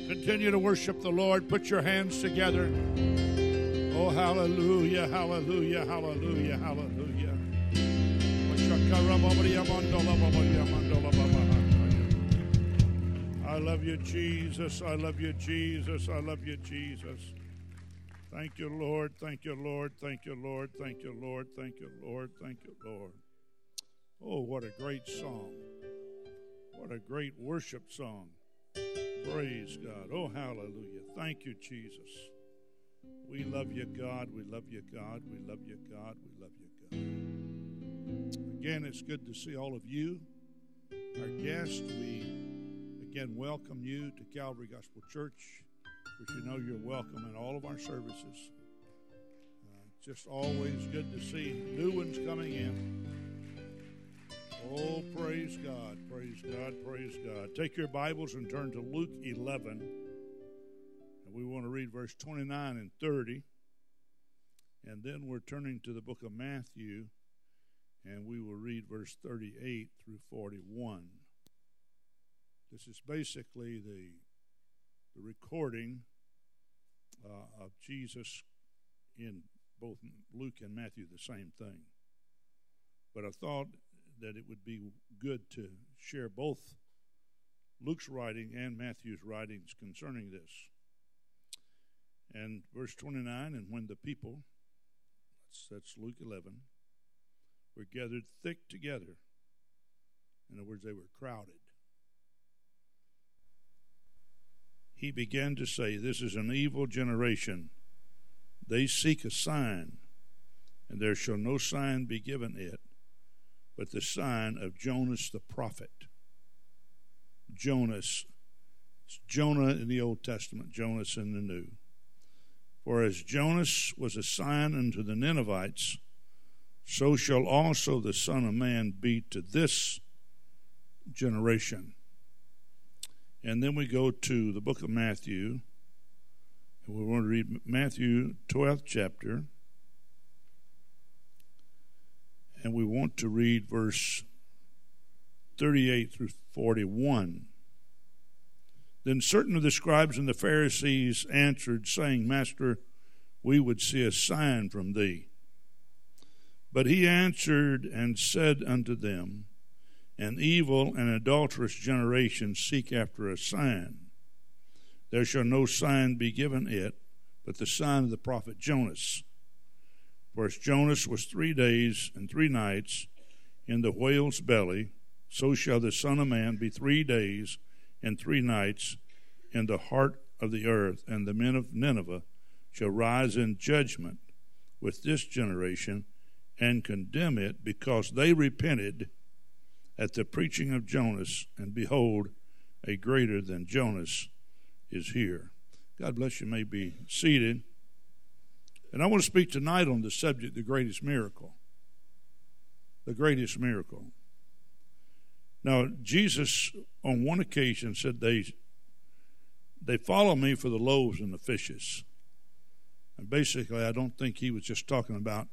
Continue to worship the Lord. Put your hands together. Oh, hallelujah, hallelujah, hallelujah, hallelujah. I love you, Jesus. I love you, Jesus. I love you, Jesus. Thank you, Lord. Thank you, Lord. Thank you, Lord. Thank you, Lord. Thank you, Lord. Thank you, Lord. Oh, what a great song. What a great worship song. Praise God. Oh, hallelujah. Thank you, Jesus. We love you, God. We love you, God. We love you, God. We love you, God. Again, it's good to see all of you. Our guests, we again welcome you to Calvary Gospel Church, which you know you're welcome in all of our services. Just always good to see new ones coming in. Oh, praise God, praise God, praise God. Take your Bibles and turn to Luke 11. And we want to read verse 29 and 30. And then we're turning to the book of Matthew, and we will read verse 38 through 41. This is basically the recording of Jesus in both Luke and Matthew, the same thing. But I thought that it would be good to share both Luke's writing and Matthew's writings concerning this. And verse 29, and when the people, that's Luke 11, were gathered thick together, in other words, they were crowded, he began to say, "This is an evil generation. They seek a sign, and there shall no sign be given it, but the sign of Jonas the prophet." Jonas. It's Jonah in the Old Testament, Jonas in the New. "For as Jonas was a sign unto the Ninevites, so shall also the Son of Man be to this generation." And then we go to the book of Matthew, and we want to read Matthew 12th chapter. And we want to read verse 38 through 41. "Then certain of the scribes and the Pharisees answered, saying, Master, we would see a sign from thee. But he answered and said unto them, An evil and adulterous generation seek after a sign. There shall no sign be given it, but the sign of the prophet Jonas. For as Jonas was 3 days and 3 nights in the whale's belly, so shall the Son of Man be 3 days and 3 nights in the heart of the earth. And the men of Nineveh shall rise in judgment with this generation and condemn it, because they repented at the preaching of Jonas, and behold, a greater than Jonas is here." God bless you. You may be seated. And I want to speak tonight on the subject, the greatest miracle. The greatest miracle. Now, Jesus, on one occasion, said they follow me for the loaves and the fishes. And basically, I don't think he was just talking about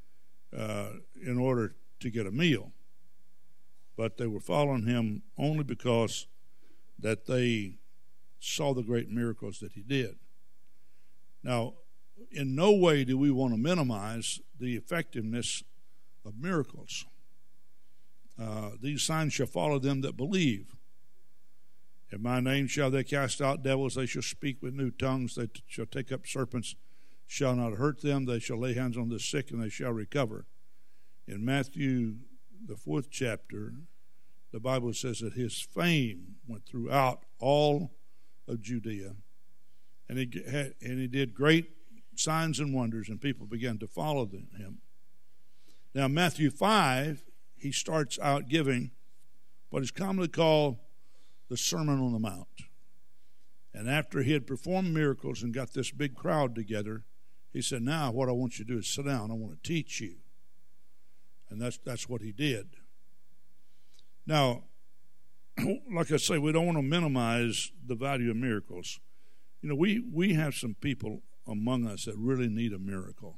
in order to get a meal. But they were following him only because that they saw the great miracles that he did. Now, in no way do we want to minimize the effectiveness of miracles. These signs shall follow them that believe. In my name shall they cast out devils, they shall speak with new tongues, they shall take up serpents, shall not hurt them, they shall lay hands on the sick, and they shall recover. In Matthew, the 4th chapter, the Bible says that his fame went throughout all of Judea, and he did great signs and wonders, and people began to follow him. Now, Matthew 5, he starts out giving what is commonly called the Sermon on the Mount. And after he had performed miracles and got this big crowd together, he said, "Now what I want you to do is sit down. I want to teach you." And that's what he did. Now, like I say, we don't want to minimize the value of miracles. You know, we have some people among us that really need a miracle.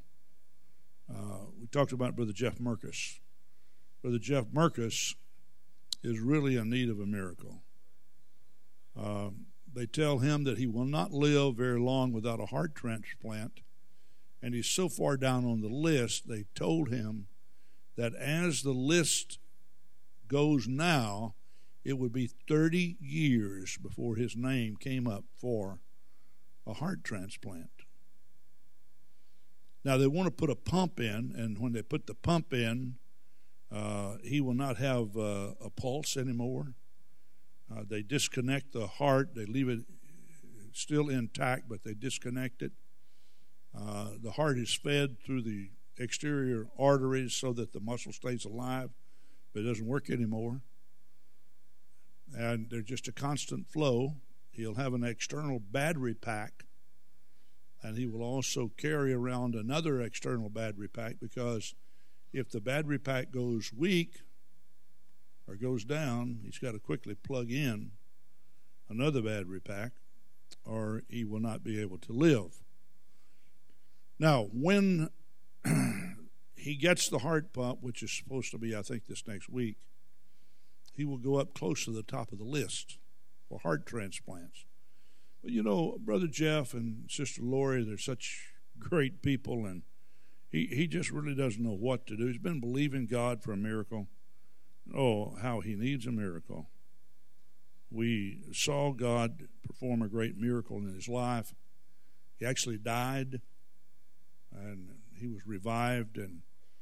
We talked about Brother Jeff Merkus. Brother Jeff Merkus is really in need of a miracle. They tell him that he will not live very long without a heart transplant. And he's so far down on the list, they told him that as the list goes now, it would be 30 years before his name came up for a heart transplant. Now, they want to put a pump in, and when they put the pump in, he will not have a pulse anymore. They disconnect the heart. They leave it still intact, but they disconnect it. The heart is fed through the exterior arteries so that the muscle stays alive, but it doesn't work anymore. And there's just a constant flow. He'll have an external battery pack, and he will also carry around another external battery pack, because if the battery pack goes weak or goes down, he's got to quickly plug in another battery pack, or he will not be able to live. Now, when he gets the heart pump, which is supposed to be, I think, this next week, he will go up close to the top of the list for heart transplants. But you know, Brother Jeff and Sister Lori, they're such great people, and he just really doesn't know what to do. He's been believing God for a miracle. Oh, how he needs a miracle. We saw God perform a great miracle in his life. He actually died, and he was revived, and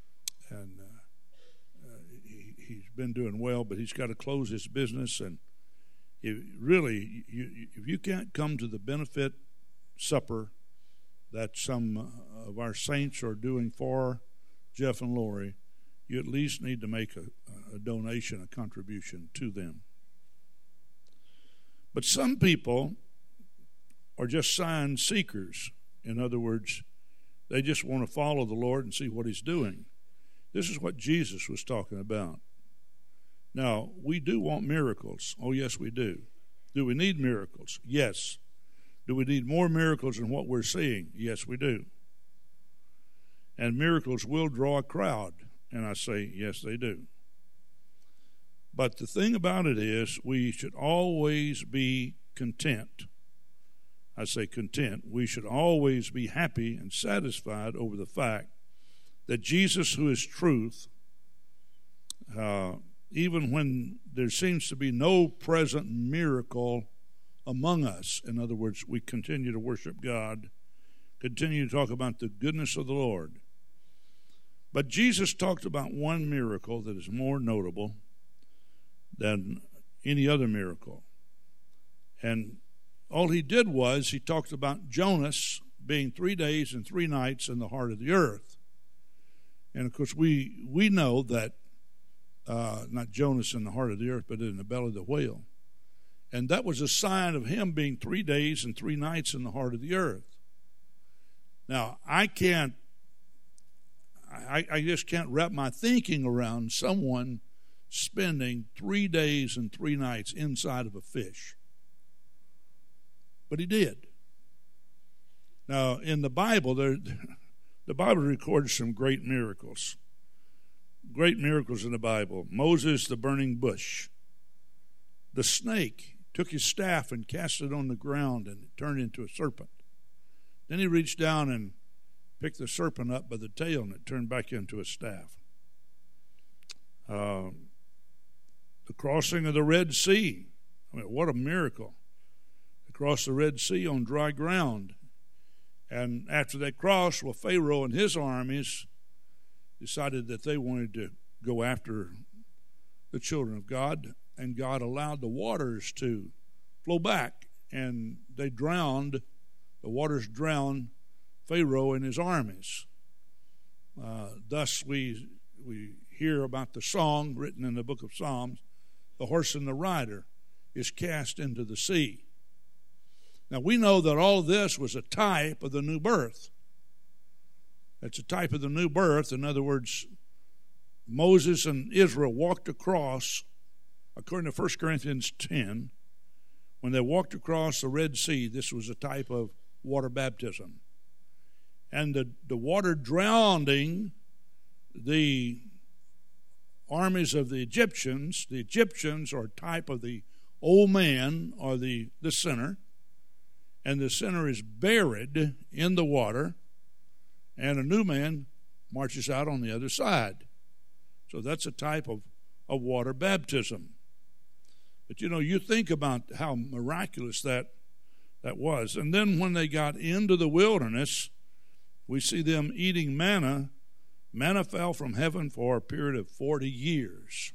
he's been doing well, but he's got to close his business. And if you can't come to the benefit supper that some of our saints are doing for Jeff and Lori, you at least need to make a donation, a contribution to them. But some people are just sign seekers. In other words, they just want to follow the Lord and see what he's doing. This is what Jesus was talking about. Now, we do want miracles. Oh, yes, we do. Do we need miracles? Yes. Do we need more miracles than what we're seeing? Yes, we do. And miracles will draw a crowd. And I say, yes, they do. But the thing about it is, we should always be content. I say content. We should always be happy and satisfied over the fact that Jesus, who is truth, even when there seems to be no present miracle among us, in other words, we continue to worship God, continue to talk about the goodness of the Lord. But Jesus talked about one miracle that is more notable than any other miracle. And all he did was he talked about Jonas being 3 days and 3 nights in the heart of the earth. And, of course, we know that not Jonas in the heart of the earth, but in the belly of the whale. And that was a sign of him being 3 days and 3 nights in the heart of the earth. Now, I just can't wrap my thinking around someone spending 3 days and 3 nights inside of a fish. But he did. Now, in the Bible, the Bible records some great miracles. Great miracles in the Bible. Moses, the burning bush. The snake took his staff and cast it on the ground, and it turned into a serpent. Then he reached down and picked the serpent up by the tail, and it turned back into a staff. The crossing of the Red Sea. I mean, what a miracle. They crossed the Red Sea on dry ground. And after they crossed, well, Pharaoh and his armies decided that they wanted to go after the children of God, and God allowed the waters to flow back, and the waters drowned Pharaoh and his armies. Thus we hear about the song written in the book of Psalms, the horse and the rider is cast into the sea. Now we know that all this was a type of the new birth. It's a type of the new birth. In other words, Moses and Israel walked across, according to 1 Corinthians 10, when they walked across the Red Sea, this was a type of water baptism. And the water drowning the armies of the Egyptians are a type of the old man, or the sinner, and the sinner is buried in the water, and a new man marches out on the other side. So that's a type of water baptism. But you think about how miraculous that was. And then when they got into the wilderness, we see them eating manna. Manna fell from heaven for a period of 40 years.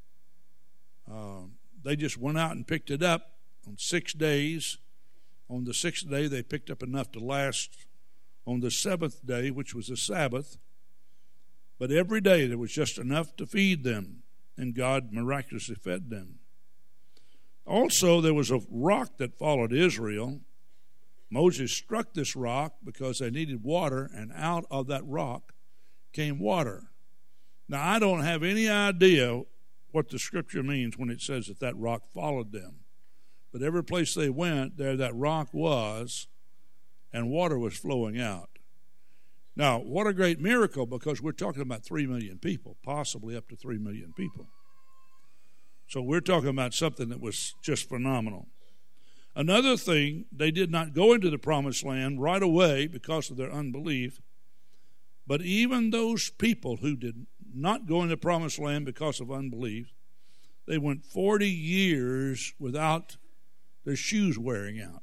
They just went out and picked it up on 6 days. On the 6th day, they picked up enough to last on the 7th day, which was the Sabbath. But every day there was just enough to feed them, and God miraculously fed them. Also, there was a rock that followed Israel. Moses struck this rock because they needed water, and out of that rock came water. Now, I don't have any idea what the scripture means when it says that rock followed them. But every place they went, there that rock was, and water was flowing out. Now, what a great miracle, because we're talking about 3 million people, possibly up to 3 million people. So we're talking about something that was just phenomenal. Another thing, they did not go into the promised land right away because of their unbelief. But even those people who did not go into the promised land because of unbelief, they went 40 years without their shoes wearing out.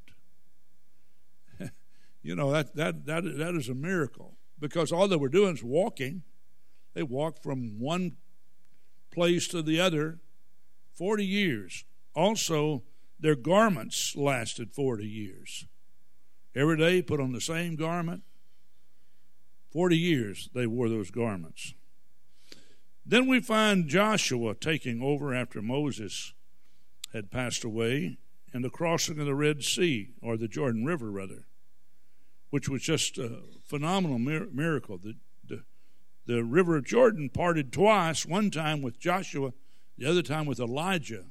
That is a miracle, because all they were doing is walking. They walked from one place to the other 40 years. Also, their garments lasted 40 years. Every day, put on the same garment. 40 years they wore those garments. Then we find Joshua taking over after Moses had passed away, and the crossing of the Red Sea, or the Jordan River, rather, which was just a phenomenal miracle. The river of Jordan parted twice, one time with Joshua, the other time with Elisha,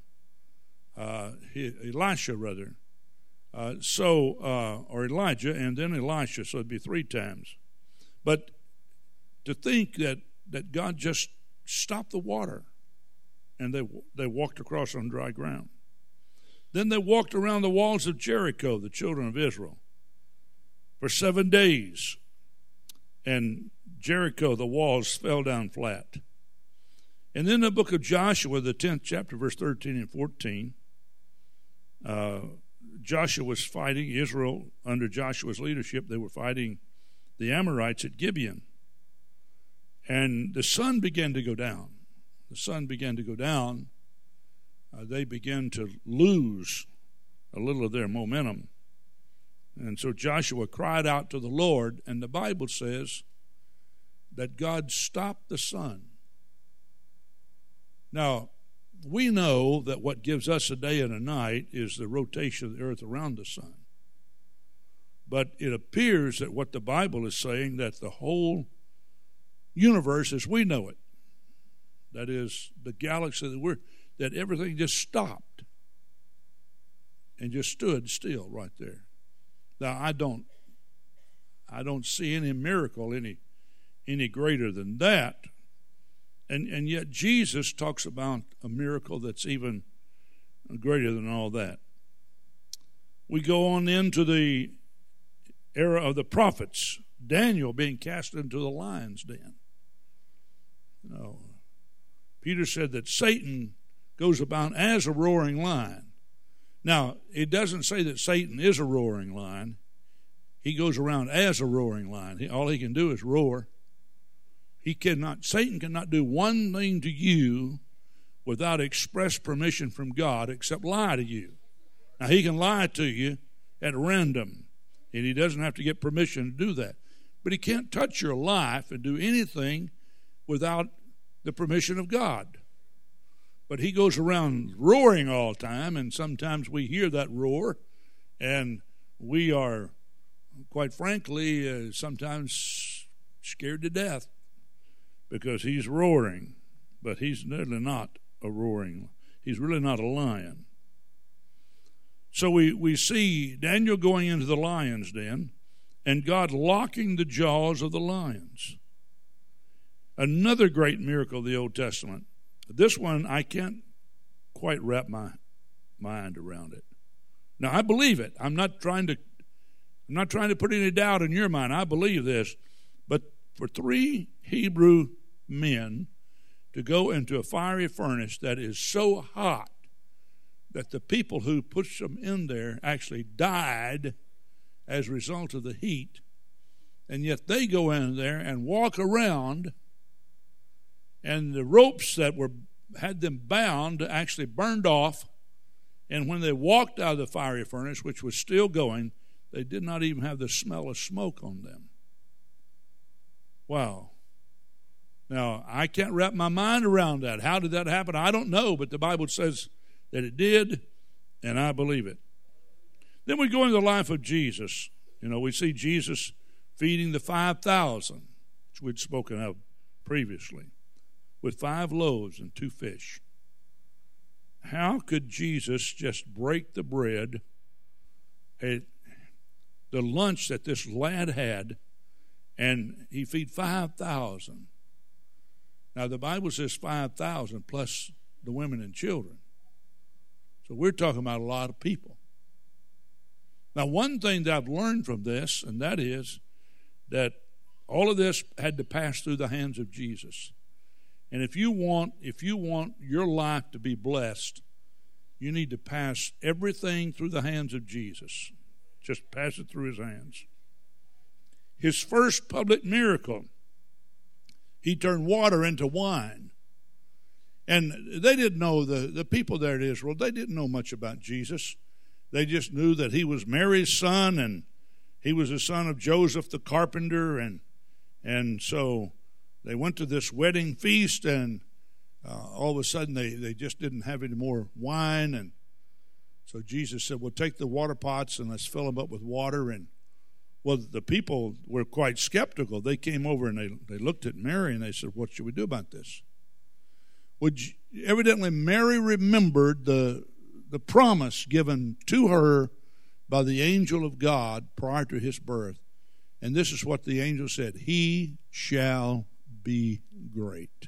or Elijah, and then Elisha, so it'd be 3 times. But to think that God just stopped the water, and they walked across on dry ground. Then they walked around the walls of Jericho, the children of Israel, for 7 days. And Jericho, the walls fell down flat. And then the book of Joshua, the 10th chapter, verse 13 and 14, Joshua was fighting Israel under Joshua's leadership. They were fighting the Amorites at Gibeon. And the sun began to go down. The sun began to go down. They began to lose a little of their momentum. And so Joshua cried out to the Lord, and the Bible says that God stopped the sun. Now, we know that what gives us a day and a night is the rotation of the earth around the sun. But it appears that what the Bible is saying, that the whole universe as we know it, that is, the galaxy that everything just stopped and just stood still right there. Now, I don't see any miracle any greater than that. And yet Jesus talks about a miracle that's even greater than all that. We go on into the era of the prophets, Daniel being cast into the lion's den. Peter said that Satan goes about as a roaring lion. Now, it doesn't say that Satan is a roaring lion. He goes around as a roaring lion. All he can do is roar. Satan cannot do one thing to you without express permission from God, except lie to you. Now, he can lie to you at random, and he doesn't have to get permission to do that. But he can't touch your life and do anything without the permission of God. But he goes around roaring all the time, and sometimes we hear that roar, and we are, quite frankly, sometimes scared to death because he's roaring. But he's really not a roaring. He's really not a lion. So we see Daniel going into the lion's den and God locking the jaws of the lions. Another great miracle of the Old Testament. This one I can't quite wrap my mind around it. Now, I believe it. I'm not trying to put any doubt in your mind. I believe this. But for 3 Hebrew men to go into a fiery furnace that is so hot that the people who pushed them in there actually died as a result of the heat, and yet they go in there and walk around, and the ropes that had them bound actually burned off, and when they walked out of the fiery furnace, which was still going, they did not even have the smell of smoke on them. Wow. Now, I can't wrap my mind around that. How did that happen? I don't know, but the Bible says that it did, and I believe it. Then we go into the life of Jesus. You know, we see Jesus feeding the 5,000, which we'd spoken of previously, with 5 loaves and 2 fish. How could Jesus just break the bread, the lunch that this lad had, and he feed 5,000? Now, the Bible says 5,000 plus the women and children. So we're talking about a lot of people. Now, one thing that I've learned from this, and that is that all of this had to pass through the hands of Jesus. And if you want your life to be blessed, you need to pass everything through the hands of Jesus. Just pass it through his hands. His first public miracle, he turned water into wine. And they didn't know, the people there at Israel, they didn't know much about Jesus. They just knew that he was Mary's son, and he was the son of Joseph the carpenter. And so they went to this wedding feast, and all of a sudden they just didn't have any more wine. And so Jesus said, well, take the water pots and let's fill them up with water. And well, the people were quite skeptical. They came over and they looked at Mary and they said, what should we do about this? Evidently, Mary remembered the promise given to her by the angel of God prior to his birth. And this is what the angel said, he shall be great.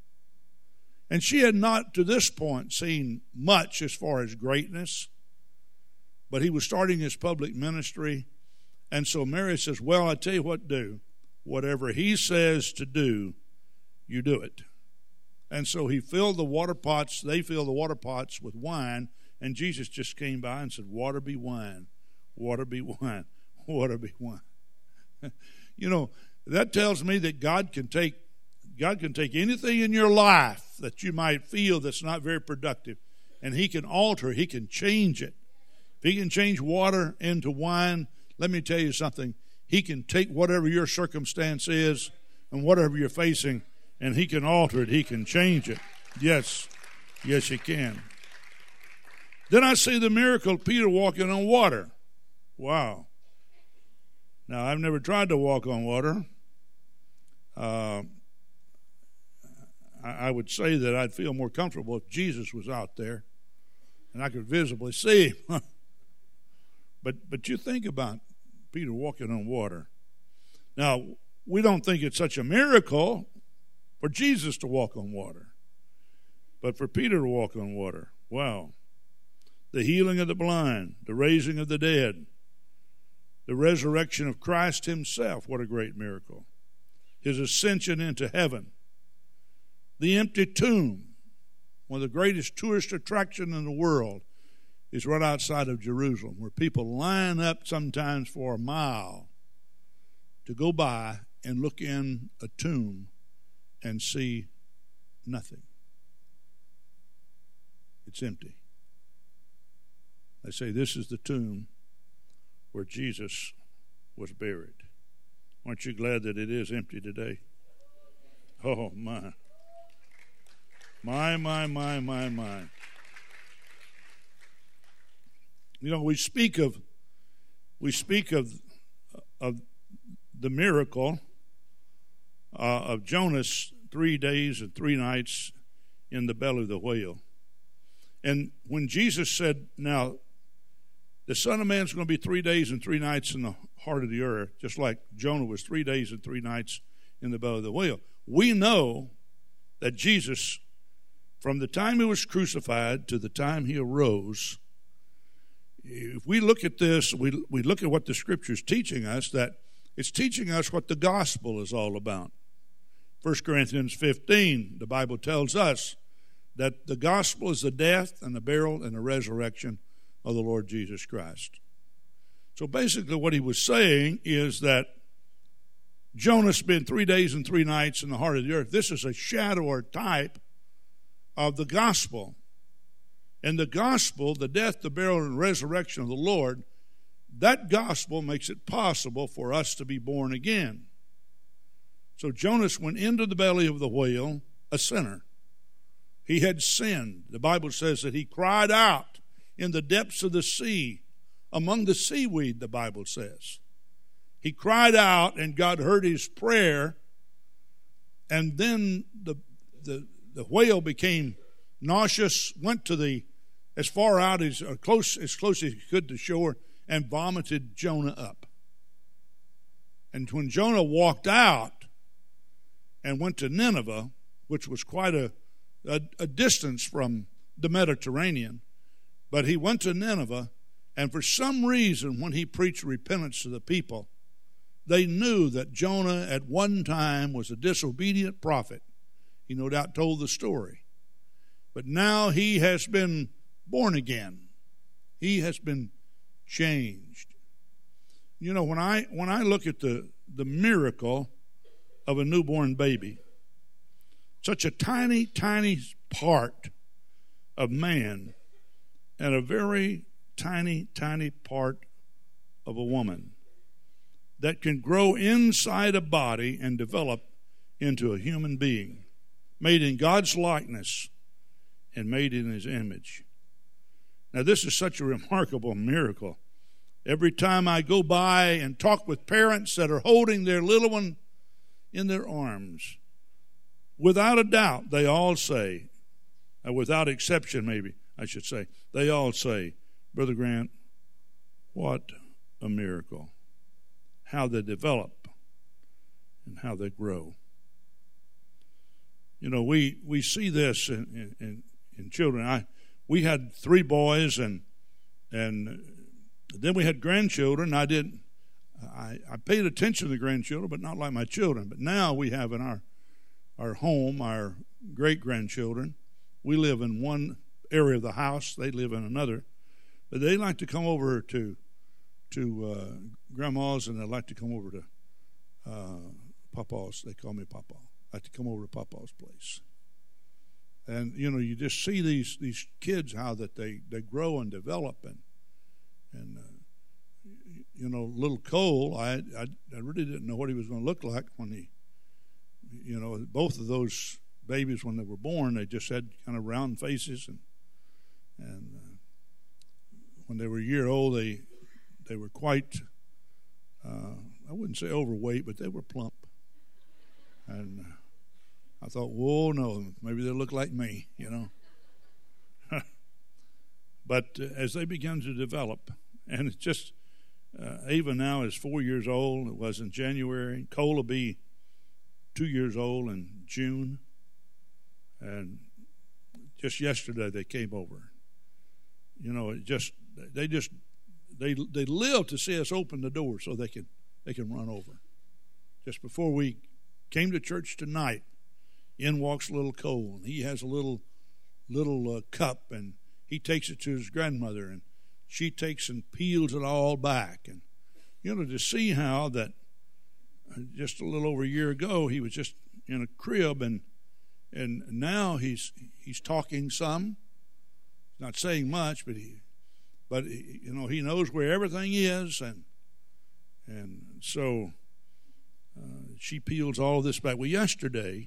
And she had not to this point seen much as far as greatness, but he was starting his public ministry. And so Mary says, well, I tell you what to do. Whatever he says to do, you do it. And so he filled the water pots, they filled the water pots with wine, and Jesus just came by and said, water be wine, water be wine, water be wine. You know, that tells me that God can take anything in your life that you might feel that's not very productive, and he can alter, he can change it. If he can change water into wine, let me tell you something. He can take whatever your circumstance is and whatever you're facing, and he can alter it. He can change it. Yes, he can. Then I see the miracle of Peter walking on water. Wow. Now, I've never tried to walk on water. I would say that I'd feel more comfortable if Jesus was out there and I could visibly see him. But you think about Peter walking on water. Now, we don't think it's such a miracle for Jesus to walk on water. But for Peter to walk on water, wow. The healing of the blind, the raising of the dead, the resurrection of Christ himself, what a great miracle. His ascension into heaven. The empty tomb, one of the greatest tourist attractions in the world, is right outside of Jerusalem, where people line up sometimes for a mile to go by and look in a tomb and see nothing. It's empty. They say this is the tomb where Jesus was buried. Aren't you glad that it is empty today? Oh, my. My. You know, we speak of the miracle of Jonas 3 days and 3 nights in the belly of the whale. And when Jesus said, now, the Son of Man is going to be 3 days and 3 nights in the heart of the earth, just like Jonah was 3 days and 3 nights in the belly of the whale. We know that Jesus, from the time he was crucified to the time he arose, if we look at this, we look at what the Scripture is teaching us, that it's teaching us what the gospel is all about. 1 Corinthians 15, the Bible tells us that the gospel is the death and the burial and the resurrection of the Lord Jesus Christ. So basically what he was saying is that Jonah spent 3 days and 3 nights in the heart of the earth. This is a shadow or type of the gospel. And the gospel, the death, the burial, and resurrection of the Lord, that gospel makes it possible for us to be born again. So Jonas went into the belly of the whale a sinner. He had sinned. The Bible says that he cried out in the depths of the sea, among the seaweed, the Bible says. He cried out, and God heard his prayer, and then the whale became nauseous, went to as far out as close as he could to shore, and vomited Jonah up. And when Jonah walked out and went to Nineveh, which was quite a distance from the Mediterranean, but he went to Nineveh, and for some reason, when he preached repentance to the people, they knew that Jonah at one time was a disobedient prophet. He no doubt told the story. But now he has been born again. He has been changed. You know, when I look at the miracle of a newborn baby, such a tiny, tiny part of man and a very tiny, tiny part of a woman that can grow inside a body and develop into a human being, made in God's likeness and made in his image. Now, this is such a remarkable miracle. Every time I go by and talk with parents that are holding their little one in their arms, without a doubt, they all say, without exception maybe, I should say, they all say, Brother Grant, what a miracle. How they develop and how they grow. You know, we see this in children. We had 3 boys, and then we had grandchildren. I paid attention to the grandchildren, but not like my children. But now we have in our home our great-grandchildren. We live in one area of the house. They live in another. But they like to come over to Grandma's, and they like to come over to Papa's. They call me Papa. I like to come over to Papa's place. And, you know, you just see these kids, how that they grow and develop. And you know, little Cole, I really didn't know what he was going to look like when he, you know, both of those babies when they were born, they just had kind of round faces. And when they were a year old, they were quite, I wouldn't say overweight, but they were plump. And I thought, whoa, no, maybe they'll look like me, you know. But as they began to develop, and it's just, Ava now is 4 years old. It was in January. Cole will be 2 years old in June. And just yesterday they came over. You know, they live to see us open the door so they can run over. Just before we came to church tonight, in walks little Cole, and he has a little cup, and he takes it to his grandmother, and she takes and peels it all back. And you know, to see how that just a little over a year ago he was just in a crib, and now he's talking some, not saying much, but you know, he knows where everything is, and so she peels all of this back. Well, yesterday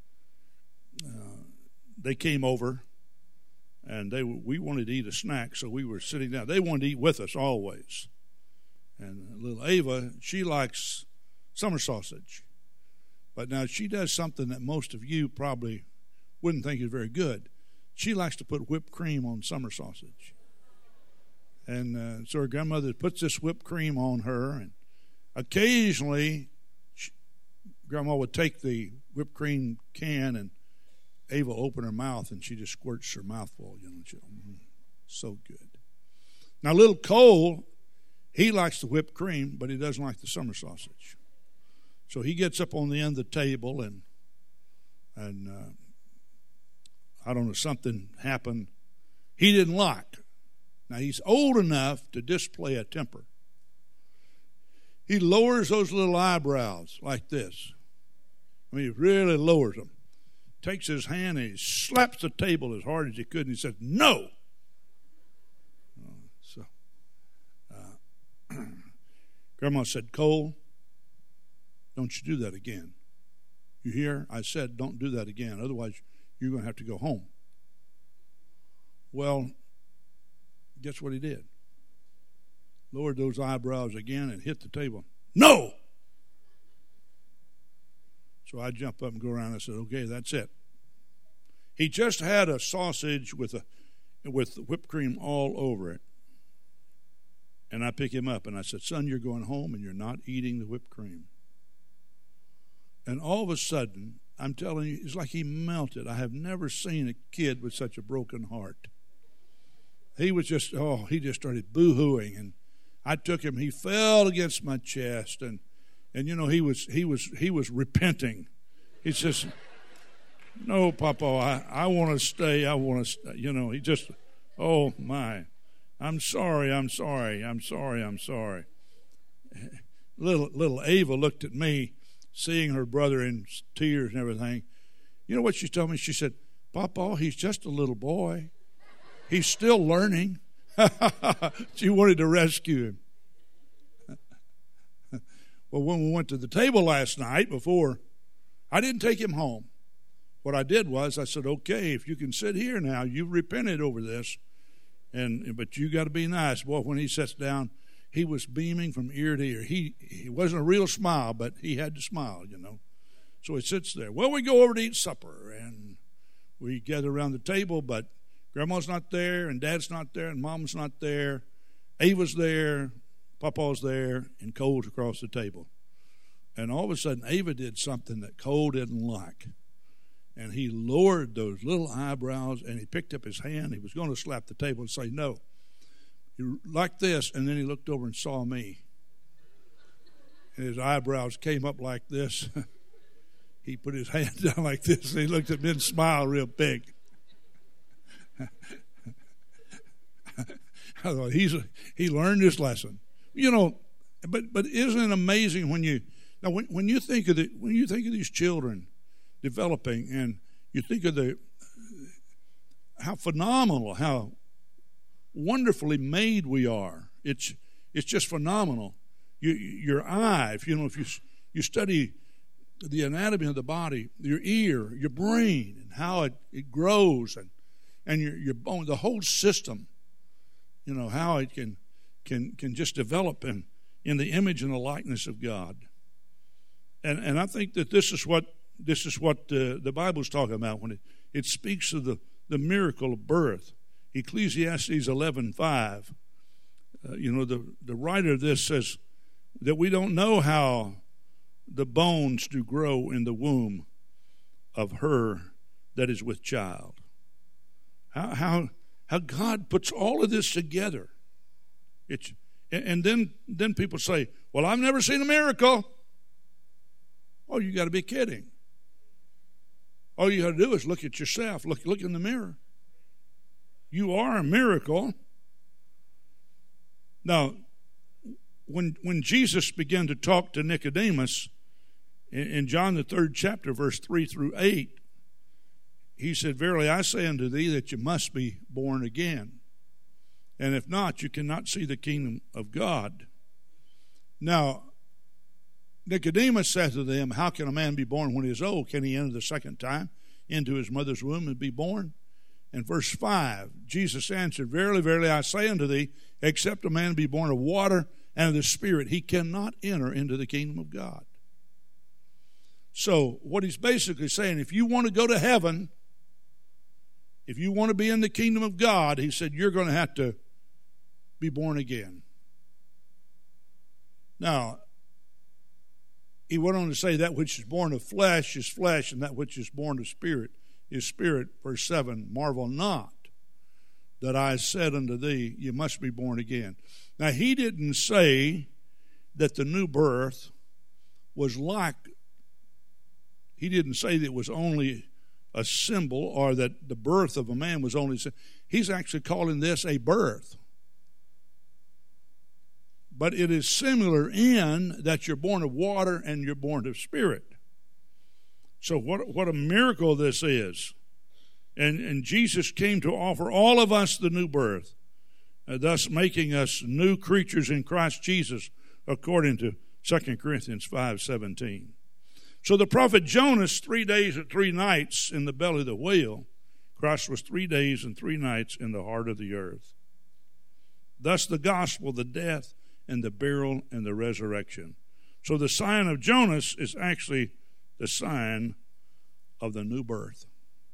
they came over, and we wanted to eat a snack, so we were sitting down. They wanted to eat with us always. And little Ava, she likes summer sausage. But now she does something that most of you probably wouldn't think is very good. She likes to put whipped cream on summer sausage. And so her grandmother puts this whipped cream on her, and occasionally Grandma would take the whipped cream can, and Ava will open her mouth, and she just squirts her mouth full. You know, so good. Now, little Cole, he likes the whipped cream, but he doesn't like the summer sausage. So he gets up on the end of the table, and I don't know, something happened he didn't like. Now, he's old enough to display a temper. He lowers those little eyebrows like this. I mean, he really lowers them. Takes his hand and he slaps the table as hard as he could, and he says, "No!" Grandma said, "Cole, don't you do that again. You hear? I said, don't do that again. Otherwise, you're going to have to go home." Well, guess what he did? Lowered those eyebrows again and hit the table. "No!" So I jump up and go around and I said, "Okay, that's it." He just had a sausage with whipped cream all over it. And I pick him up and I said, "Son, you're going home and you're not eating the whipped cream." And all of a sudden, I'm telling you, it's like he melted. I have never seen a kid with such a broken heart. He was just, he just started boo-hooing. And I took him, he fell against my chest, and you know, he was repenting. He says, "No, Papa, I want to stay. I want to stay." You know, he just, oh my, I'm sorry. Little Ava looked at me, seeing her brother in tears and everything. You know what she told me? She said, "Papa, he's just a little boy. He's still learning." She wanted to rescue him. Well, when we went to the table last night before, I didn't take him home. What I did was I said, "Okay, if you can sit here now, you've repented over this, but you got to be nice." Boy, when he sits down, he was beaming from ear to ear. He wasn't a real smile, but he had to smile, you know. So he sits there. Well, we go over to eat supper, and we gather around the table, but Grandma's not there, and Dad's not there, and Mom's not there. Ava's there, Papa's there, and Cole's across the table. And all of a sudden, Ava did something that Cole didn't like. And he lowered those little eyebrows, and he picked up his hand. He was going to slap the table and say no. Like this, and then he looked over and saw me. And his eyebrows came up like this. He put his hand down like this, and he looked at me and smiled real big. I thought he learned his lesson. You know, but isn't it amazing when you think of these children developing, and you think of how phenomenal, how wonderfully made we are. It's just phenomenal. Your eye, if you study the anatomy of the body, your ear, your brain, and how it grows, and your bone, the whole system, you know, how it can just develop in the image and the likeness of God. And I think that this is what the Bible's talking about when it speaks of the miracle of birth. Ecclesiastes 11:5. The writer of this says that we don't know how the bones do grow in the womb of her that is with child. How God puts all of this together. And then people say, "Well, I've never seen a miracle." Oh, you got to be kidding. All you got to do is look at yourself. Look in the mirror. You are a miracle. Now, when Jesus began to talk to Nicodemus in John the 3rd chapter, verse 3 through 8, he said, "Verily I say unto thee that you must be born again. And if not, you cannot see the kingdom of God." Now, Nicodemus said to them, "How can a man be born when he is old? Can he enter the second time into his mother's womb and be born?" In verse 5, Jesus answered, "Verily, verily, I say unto thee, except a man be born of water and of the Spirit, he cannot enter into the kingdom of God." So what he's basically saying, if you want to go to heaven, if you want to be in the kingdom of God, he said, you're going to have to be born again. Now, he went on to say, that which is born of flesh is flesh, and that which is born of spirit is spirit. Verse 7, marvel not that I said unto thee, you must be born again. Now, he didn't say that the new birth was like, he didn't say that it was only a symbol or that the birth of a man was only, he's actually calling this a birth. But it is similar in that you're born of water and you're born of spirit. So what a miracle this is. And Jesus came to offer all of us the new birth, thus making us new creatures in Christ Jesus, according to 2 Corinthians 5:17. So the prophet Jonas, 3 days and 3 nights in the belly of the whale, Christ was 3 days and 3 nights in the heart of the earth. Thus the gospel, the death, and the burial, and the resurrection. So the sign of Jonas is actually the sign of the new birth.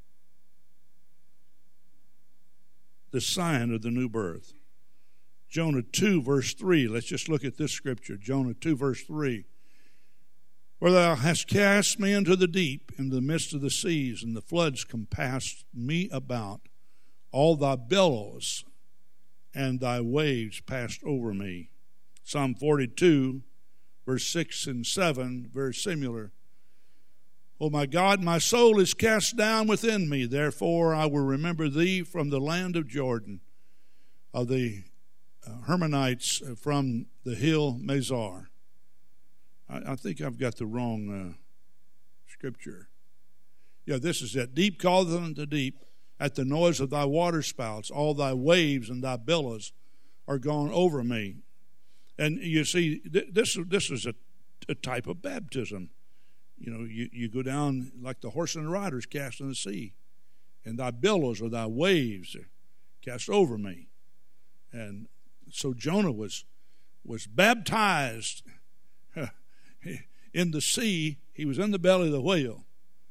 The sign of the new birth. Jonah 2, verse 3. Let's just look at this scripture. Jonah 2, verse 3. For thou hast cast me into the deep, in the midst of the seas, and the floods compassed me about. All thy billows and thy waves passed over me. Psalm 42, verse 6 and 7, very similar. O my God, my soul is cast down within me. Therefore I will remember thee from the land of Jordan, of the Hermonites from the hill Mizar. I think I've got the wrong scripture. Yeah, this is it. Deep calleth unto deep at the noise of thy waterspouts. All thy waves and thy billows are gone over me. And you see, this is a type of baptism. You know, you go down like the horse and the rider is cast in the sea, and thy billows or thy waves are cast over me. And so Jonah was baptized in the sea. He was in the belly of the whale,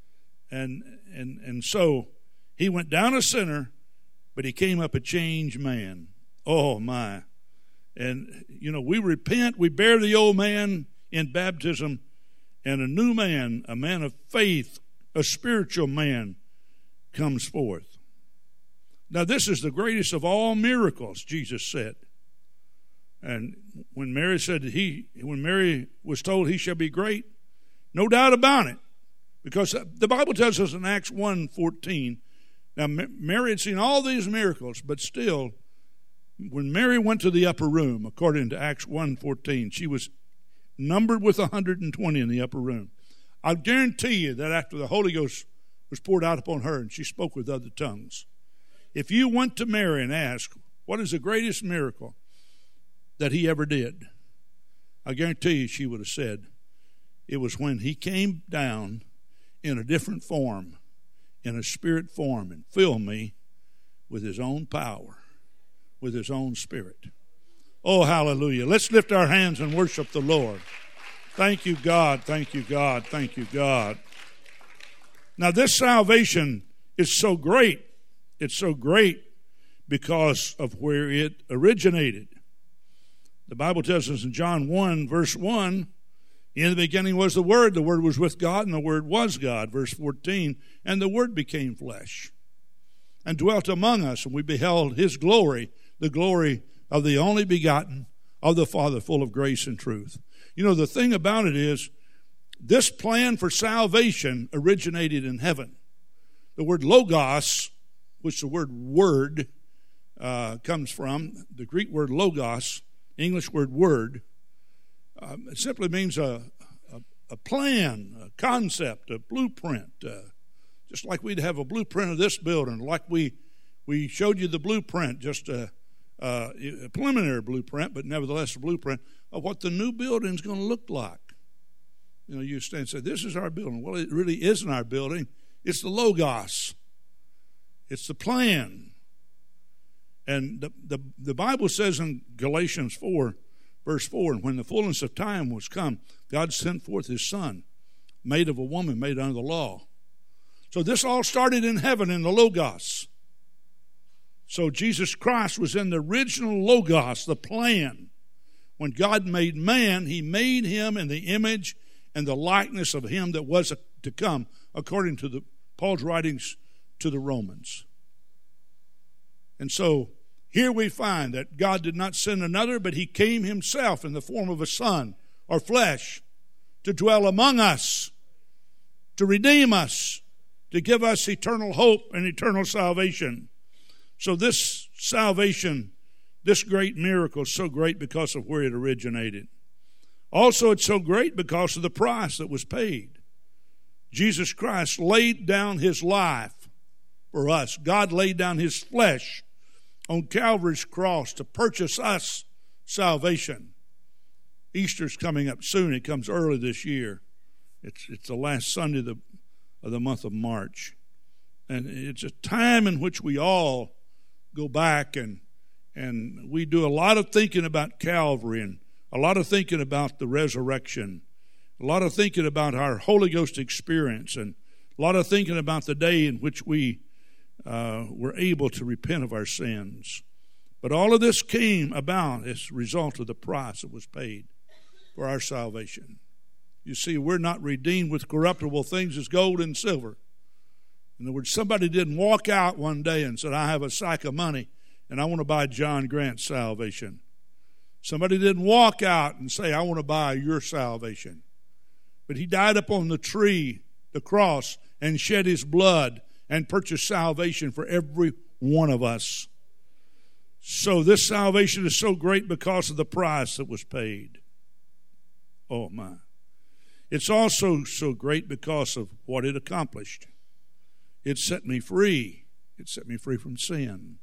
and so he went down a sinner, but he came up a changed man. Oh my! And you know, we repent, we bear the old man in baptism, and a new man, a man of faith, a spiritual man, comes forth. Now, this is the greatest of all miracles, Jesus said. And when Mary was told he shall be great, no doubt about it, because the Bible tells us in Acts 1:14. Now, Mary had seen all these miracles, but still, when Mary went to the upper room, according to Acts 1:14, she was numbered with 120 in the upper room. I'll guarantee you that after the Holy Ghost was poured out upon her and she spoke with other tongues, if you went to Mary and asked, what is the greatest miracle that he ever did? I guarantee you she would have said, it was when he came down in a different form, in a spirit form, and filled me with his own power, with his own spirit. Oh, hallelujah. Let's lift our hands and worship the Lord. Thank you, God. Thank you, God. Thank you, God. Now, this salvation is so great. It's so great because of where it originated. The Bible tells us in John 1, verse 1, in the beginning was the Word was with God, and the Word was God. Verse 14, and the Word became flesh and dwelt among us, and we beheld his glory, the glory of the only begotten of the Father, full of grace and truth. You know, the thing about it is, this plan for salvation originated in heaven. The word logos, which the word word comes from, the Greek word logos, English word word, it simply means a plan, a concept, a blueprint. Just like we'd have a blueprint of this building, like we showed you the blueprint, just a preliminary blueprint, but nevertheless a blueprint of what the new building's going to look like. You know, you stand and say, this is our building. Well, it really isn't our building. It's the Logos. It's the plan. And the Bible says in Galatians 4, verse 4, and when the fullness of time was come, God sent forth his Son, made of a woman, made under the law. So this all started in heaven in the Logos. So Jesus Christ was in the original Logos, the plan. When God made man, he made him in the image and the likeness of him that was to come, according to Paul's writings to the Romans. And so here we find that God did not send another, but he came himself in the form of a son or flesh to dwell among us, to redeem us, to give us eternal hope and eternal salvation. So this salvation, this great miracle is so great because of where it originated. Also, it's so great because of the price that was paid. Jesus Christ laid down his life for us. God laid down his flesh on Calvary's cross to purchase us salvation. Easter's coming up soon. It comes early this year. It's the last Sunday of the month of March. And it's a time in which we all go back and we do a lot of thinking about Calvary and a lot of thinking about the resurrection, a lot of thinking about our Holy Ghost experience, and a lot of thinking about the day in which we were able to repent of our sins. But all of this came about as a result of the price that was paid for our salvation. You see, we're not redeemed with corruptible things as gold and silver. In other words, somebody didn't walk out one day and said, I have a sack of money and I want to buy John Grant's salvation. Somebody didn't walk out and say, I want to buy your salvation. But he died upon the tree, the cross, and shed his blood and purchased salvation for every one of us. So this salvation is so great because of the price that was paid. Oh my. It's also so great because of what it accomplished. It set me free. It set me free from sin.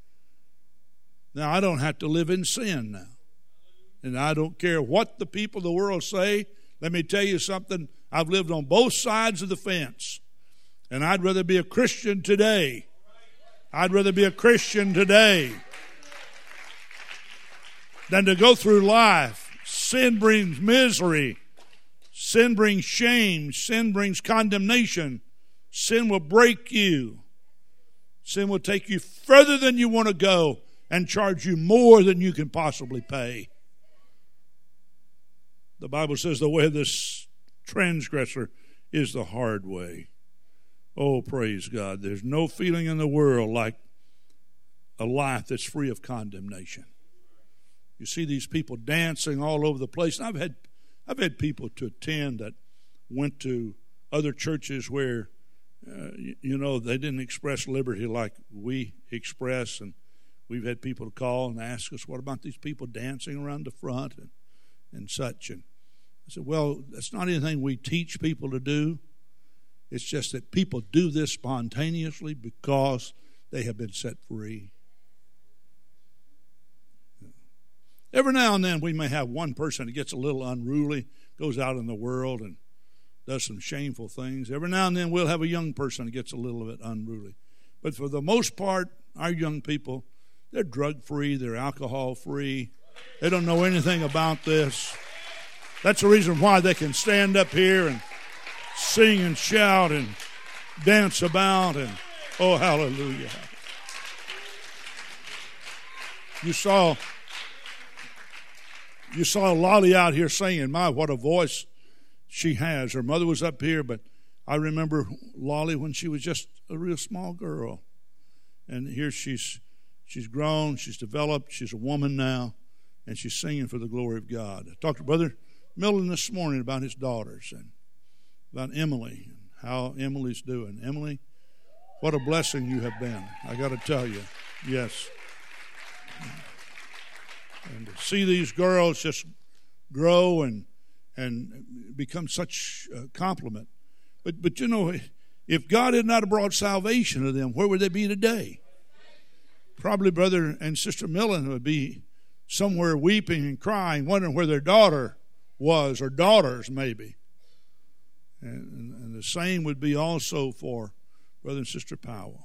Now I don't have to live in sin now. And I don't care what the people of the world say. Let me tell you something. I've lived on both sides of the fence. And I'd rather be a Christian today. I'd rather be a Christian today than to go through life. Sin brings misery. Sin brings shame. Sin brings condemnation. Sin will break you. Sin will take you further than you want to go and charge you more than you can possibly pay. The Bible says the way of this transgressor is the hard way. Oh, praise God. There's no feeling in the world like a life that's free of condemnation. You see these people dancing all over the place. And I've had people to attend that went to other churches where, they didn't express liberty like we express. And we've had people to call and ask us, what about these people dancing around the front and such? And I said, well, that's not anything we teach people to do. It's just that people do this spontaneously because they have been set free. Every now and then we may have one person that gets a little unruly, goes out in the world and does some shameful things. Every now and then we'll have a young person that gets a little bit unruly. But for the most part, our young people, they're drug-free, they're alcohol-free. They don't know anything about this. That's the reason why they can stand up here and sing and shout and dance about and, oh, hallelujah. You saw Lolly out here singing. My, what a voice she has. Her mother was up here, but I remember Lolly when she was just a real small girl. And here she's grown, she's developed, she's a woman now, and she's singing for the glory of God. I talked to Brother Milton this morning about his daughters and about Emily and how Emily's doing. Emily, what a blessing you have been. I got to tell you, yes. And to see these girls just grow and become such a compliment. But you know, if God had not brought salvation to them, where would they be today? Probably Brother and Sister Millen would be somewhere weeping and crying, wondering where their daughter was, or daughters maybe. And the same would be also for Brother and Sister Powell.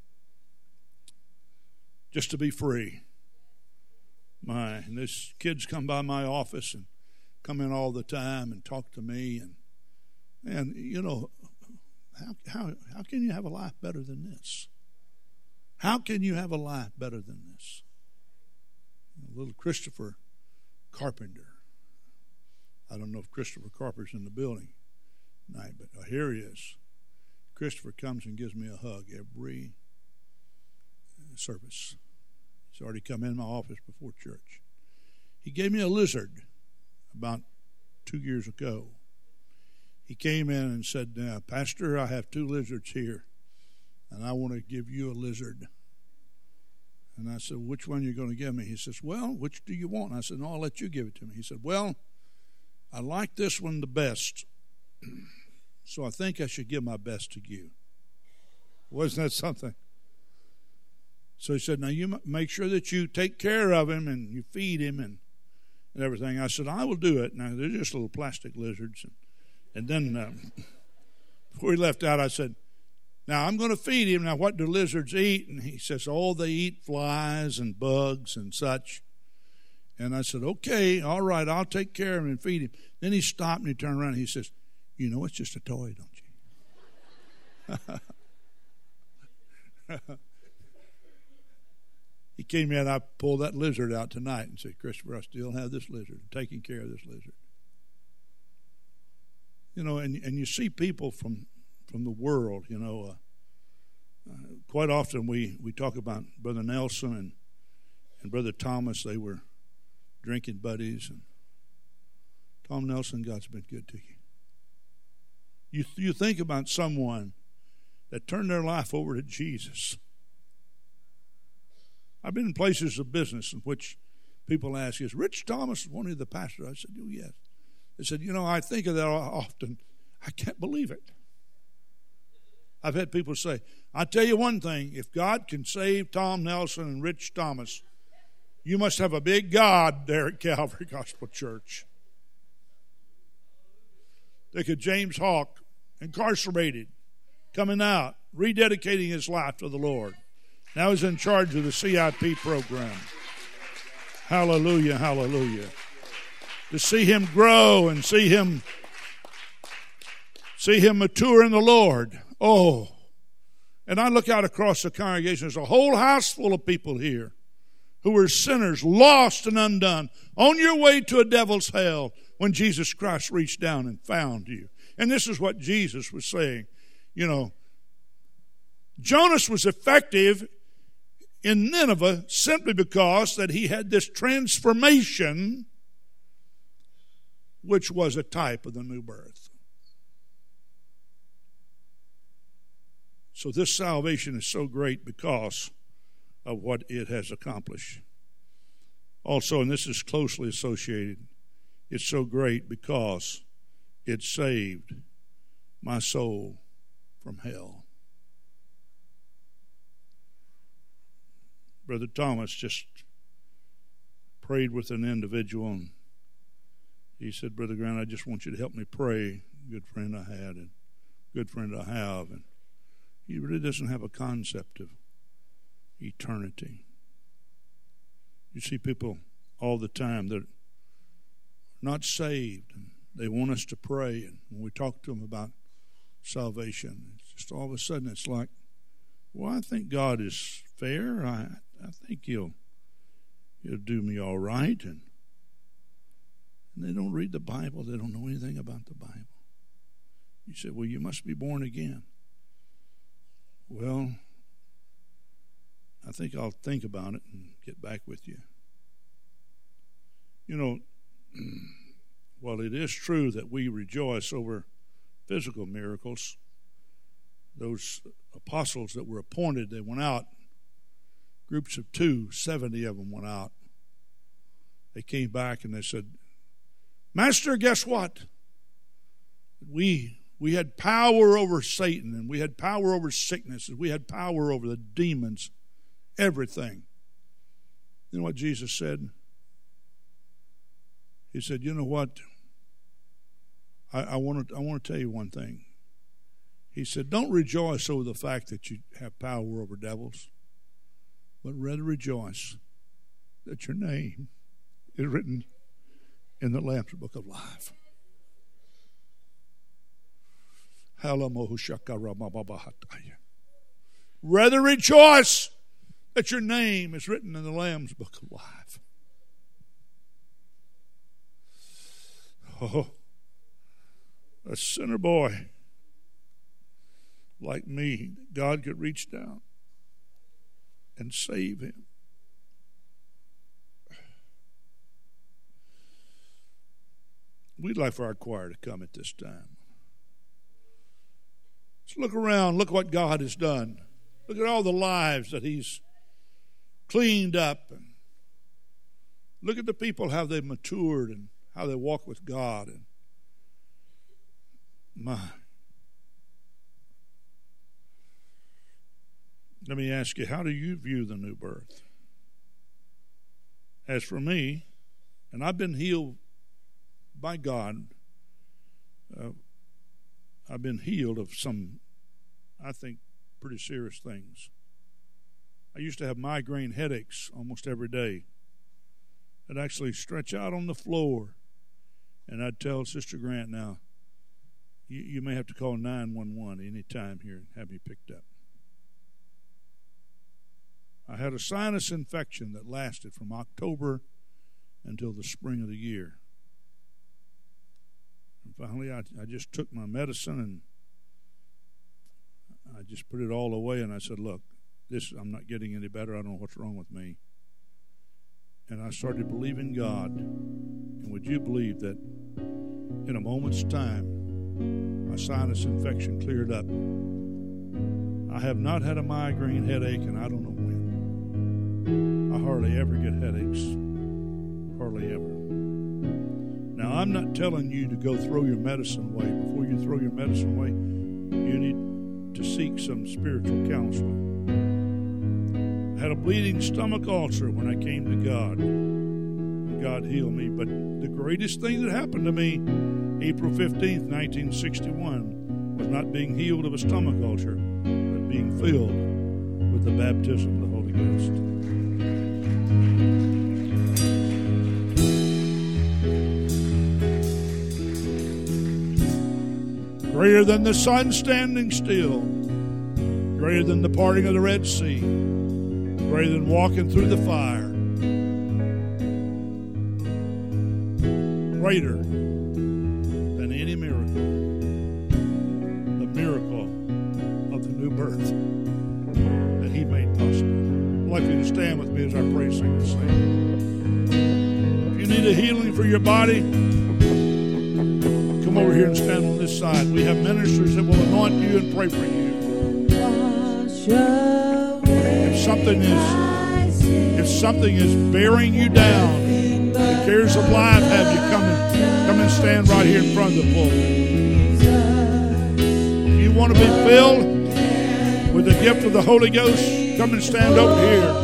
Just to be free. And these kids come by my office and come in all the time and talk to me. And you know, how can you have a life better than this? How can you have a life better than this? Little Christopher Carpenter. I don't know if Christopher Carpenter's in the building tonight, but here he is. Christopher comes and gives me a hug every service. He's already come in my office before church. He gave me a lizard about 2 years ago. He came in and said, Pastor, I have 2 lizards here, and I want to give you a lizard. And I said, which one are you going to give me? He says, well, which do you want? And I said, no, I'll let you give it to me. He said, well, I like this one the best, so I think I should give my best to you. Wasn't that something? So he said, now you make sure that you take care of him and you feed him and everything. I said, I will do it. Now, they're just little plastic lizards. And then before he left out, I said, now I'm going to feed him. Now, what do lizards eat? And he says, oh, they eat flies and bugs and such. And I said, okay, all right, I'll take care of him and feed him. Then he stopped and he turned around and he says, you know, it's just a toy, don't you? He came in, I pulled that lizard out tonight and said, Christopher, I still have this lizard, taking care of this lizard. You know, and you see people from the world, you know. Quite often we talk about Brother Nelson and Brother Thomas. They were drinking buddies. And Tom Nelson, God's been good to you. You think about someone that turned their life over to Jesus. I've been in places of business in which people ask, is Rich Thomas one of the pastors? I said, oh, yes. They said, you know, I think of that often. I can't believe it. I've had people say, I'll tell you one thing, if God can save Tom Nelson and Rich Thomas, you must have a big God there at Calvary Gospel Church. Think of James Hawk, incarcerated, coming out, rededicating his life to the Lord. Now he's in charge of the CIP program. Hallelujah, hallelujah. To see him grow and see him mature in the Lord. Oh, and I look out across the congregation. There's a whole house full of people here who were sinners, lost and undone, on your way to a devil's hell when Jesus Christ reached down and found you. And this is what Jesus was saying. You know, Jonas was effective in Nineveh simply because that he had this transformation, which was a type of the new birth. So this salvation is so great because of what it has accomplished. Also, and this is closely associated, it's so great because it saved my soul from hell. Brother Thomas just prayed with an individual, and he said, Brother Grant, I just want you to help me pray. Good friend I had and good friend I have. And he really doesn't have a concept of eternity. You see people all the time that are not saved, and they want us to pray. And when we talk to them about salvation, it's just all of a sudden it's like, well, I think God is fair. I think he'll do me all right. And they don't read the Bible. They don't know anything about the Bible. You say, well, you must be born again. Well, I think I'll think about it and get back with you. You know, while it is true that we rejoice over physical miracles, those apostles that were appointed, they went out, groups of 2, 70 of them went out. They came back and they said, Master, guess what? We had power over Satan, and we had power over sickness, and we had power over the demons, everything. You know what Jesus said? He said, you know what? I want to tell you one thing. He said, don't rejoice over the fact that you have power over devils, but rather rejoice that your name is written in the Lamb's Book of Life. Rather rejoice that your name is written in the Lamb's Book of Life. Oh, a sinner boy like me, God could reach down and save him. We'd like for our choir to come at this time. Let's look around. Look what God has done. Look at all the lives that he's cleaned up. And look at the people, how they've matured and how they walk with God. And my. Let me ask you, how do you view the new birth? As for me, and I've been healed by God, I've been healed of some, I think, pretty serious things. I used to have migraine headaches almost every day. I'd actually stretch out on the floor, and I'd tell Sister Grant, now, you may have to call 911 any time here and have me picked up. I had a sinus infection that lasted from October until the spring of the year. And finally, I just took my medicine and I just put it all away, and I said, look, I'm not getting any better. I don't know what's wrong with me. And I started believing God. And would you believe that in a moment's time, my sinus infection cleared up? I have not had a migraine headache, and I don't know when. I hardly ever get headaches. Hardly ever. Now, I'm not telling you to go throw your medicine away. Before you throw your medicine away, you need to seek some spiritual counseling. I had a bleeding stomach ulcer when I came to God. And God healed me. But the greatest thing that happened to me, April 15th, 1961, was not being healed of a stomach ulcer, but being filled with the baptism of the Holy Ghost. Greater than the sun standing still, greater than the parting of the Red Sea, greater than walking through the fire, greater than any miracle, the miracle of the new birth that he made possible. I'd like you to stand with me as our praise singers sing. If you need a healing for your body, come over here and stand on this side. We have ministers that will anoint you and pray for you. If something is bearing you down, the cares of life have you come and stand right here in front of the pulpit. If you want to be filled with the gift of the Holy Ghost, come and stand over here.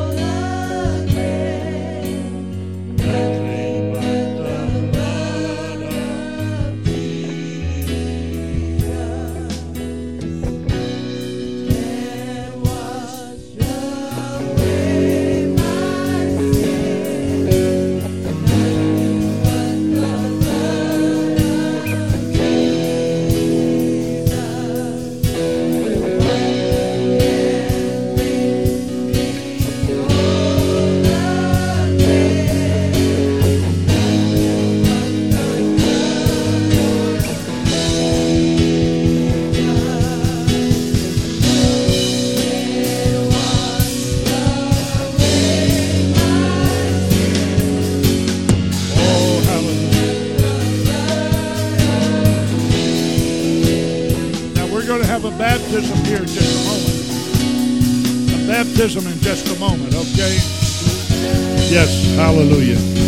Baptism here in just a moment. A baptism in just a moment, okay? Yes, hallelujah.